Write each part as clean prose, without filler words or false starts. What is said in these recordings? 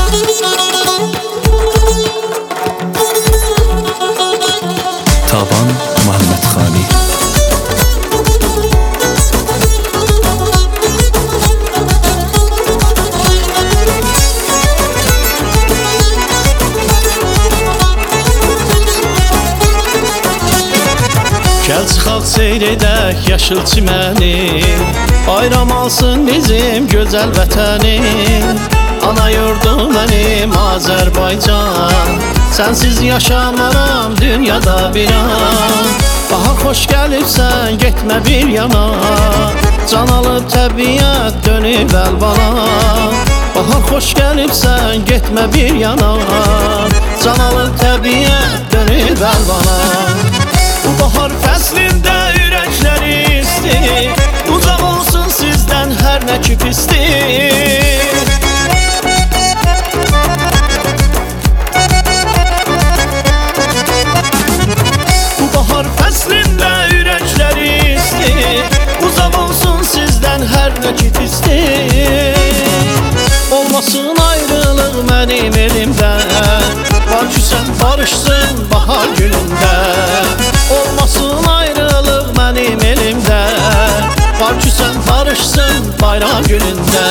Taban Muhammedxani. Gəl çıxaq seyr edək yaşıl çiməni, bayram alsın bizim gözəl vətəni. Ana yurdum mənim Azərbaycan, sənsiz yaşamaram dünyada bir an. Bahar xoş gəlibsən, getmə bir yana, can alıb təbiət dönüb əlvana. Bahar xoş gəlibsən, getmə bir yana, can alıb təbiət dönüb əlvana. Bu bahar fəslində ürəkləri istir, uzaq olsun sizdən hər nə ki pistir. Bu bahar fəslində ürəkləri istir, uzaq olsun sizdən hər nə ki pistir. Olmasın ayrılıq mənim elimdə, var ki sən barışsın bahar günündə. Olmasın ayrılıq mənim elimdə, var ki sən barışsın bayram günündə.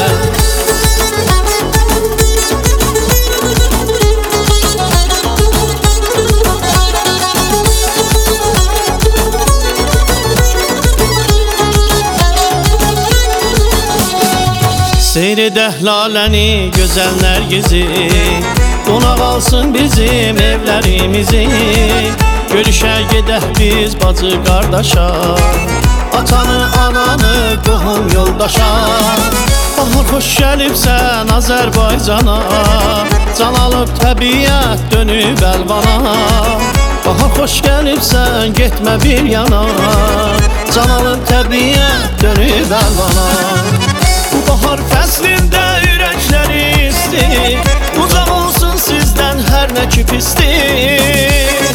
Seyr edək laləni, gözəl nərgizi, qonaq alsın bizim evlərimizi. Görüşək gedək biz bacı qardaşa, atanı, ananı, qohum yoldaşa. Bahar xoş gəlibsən Azərbaycana, can alıb təbiət dönüb əlvana. Bahar xoş gəlibsən, getmə bir yana, can alıb təbiət dönüb əlvana. Bu bahar fəslində ürəkləri istir, uzaq olsun sizdən hər nə ki pistir.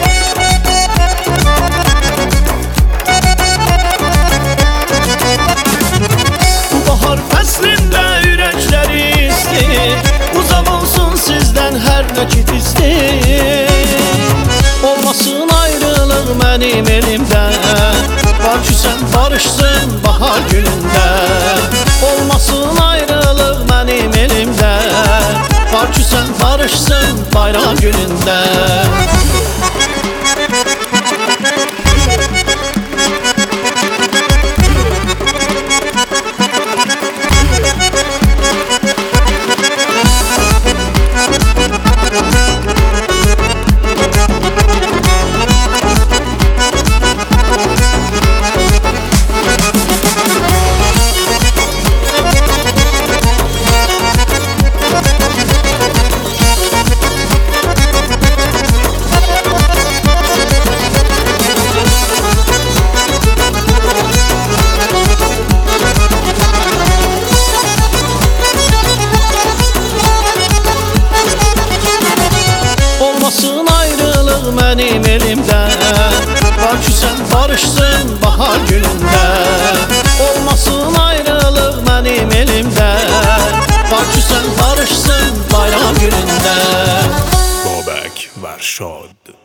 Bu bahar fəslində ürəkləri istir, uzaq olsun sizdən hər nə ki pistir. Olmasın ayrılıq mənim elimdə, var ki sən barışsın bahar günündə. Olmasın ayrılıq mənim elimdə, var ki sən barışsın bayram günündə. Olmasın ayrılıq mənim elimdə, var ki sən barışsın bahar günündə. Olmasın ayrılıq mənim elimdə, var ki sən barışsın bayram günündə. Babək Vərşad.